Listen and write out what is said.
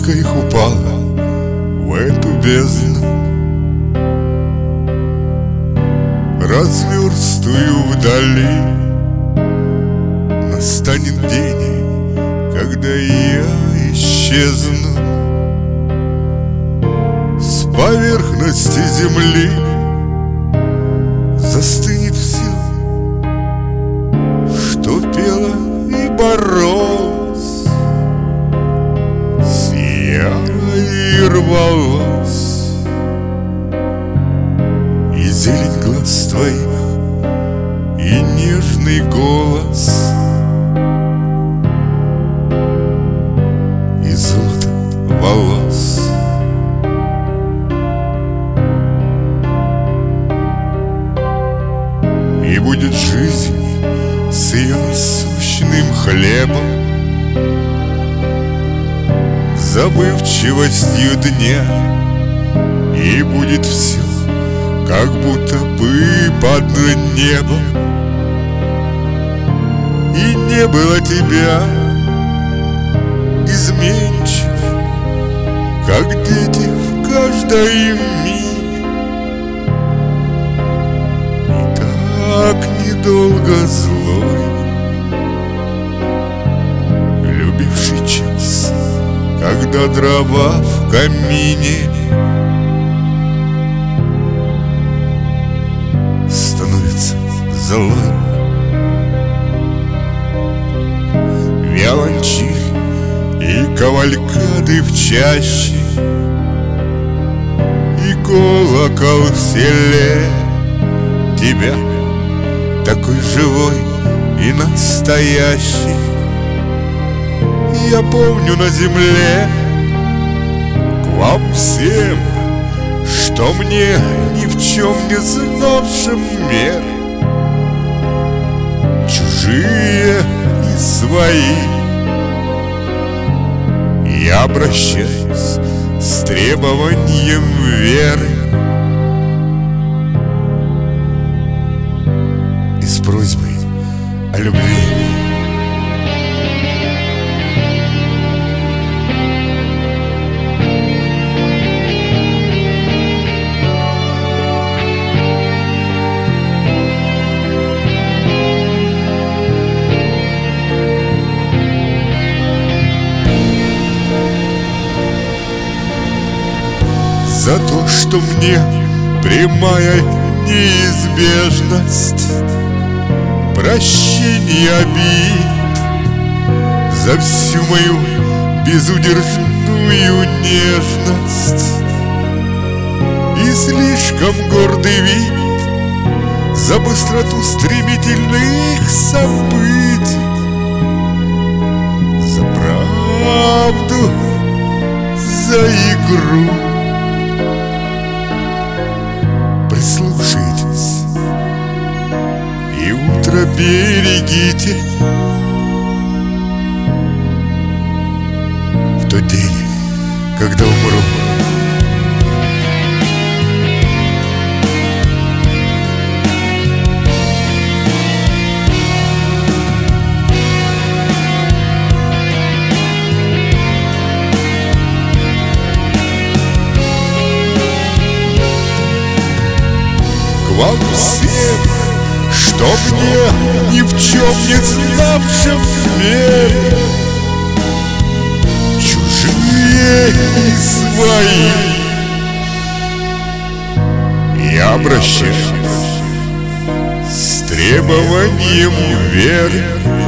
Лодка их упала в эту бездну. Разверстую вдали. Настанет день, когда я исчезну с поверхности земли. Застынет все, что пело и боролось, сияло и рвалось. И зелень глаз твоих, и нежный голос, и золото волос. И будет жизнь с ее насущным хлебом, забывчивостью дня. И будет все, как будто бы под небом. И не было тебя, изменчив, как дети в каждой миг. Так недолго злой, любивший час, когда дрова в камине становится золой. Виолончель и кавалькады в чаще, и колокол в селе. Тебя такой живой и настоящий я помню на земле. К вам всем, что мне ни в чем не знавшим мер, чужие и свои, я обращаюсь с требованием веры и с просьбой о любви. За то, что мне прямая неизбежность прощения обид, за всю мою безудержную нежность и слишком гордый вид, за быстроту стремительных событий, за правду, за игру. Прислушайтесь и утро берегите. В тот день, когда умру, вам всем, что мне ни в чем не знавшим мире, чужие и свои, я обращаюсь с требованием веры